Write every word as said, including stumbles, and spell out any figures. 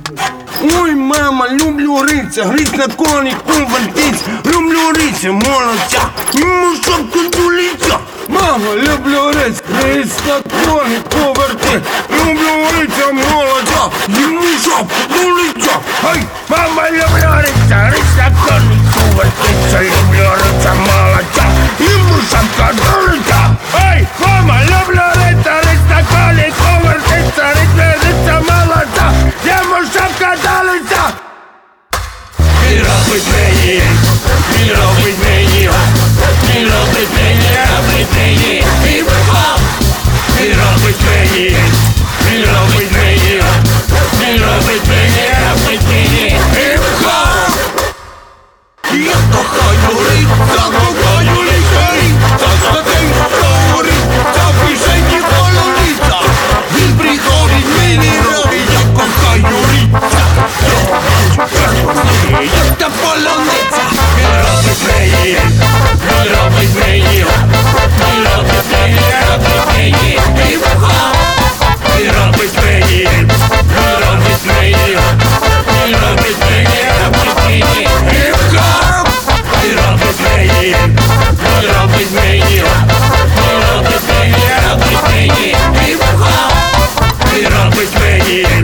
Ой, мама, люблю риця, гриць на конику вертить. Люблю риця, молодця, йому шапку дулиця. Мама, люблю риць, гриць на конику вертить. Люблю риця, молодця, йому шапку дулиця. Ай, мама, люблю риця, гриць на конику вертиться. Люблю риця, молодця, йому шапка дулиця. Ай, мама, люблю риця, гриць на конику вертиться. Риця, молодця, йому шапка дулиця. Він робить мені, він робить мені, він робить мені, робить мені хіп-хоп. Він робить мені, він робить мені, він робить мені, робить мені хіп-хоп. Я кохаю риця, кохаю лікарі, та статенько горить, та пишені половиця. Він приходить мені робить, я кохаю риця. Як та полониця. Він робить мені, він робить мені, він робить мені, робить мені хіп-хоп. Він робить мені, він робить мені, він робить мені, робить мені хіп-хоп. Він робить мені, він робить мені, він робить мені, робить мені хіп-хоп. Він робить мені.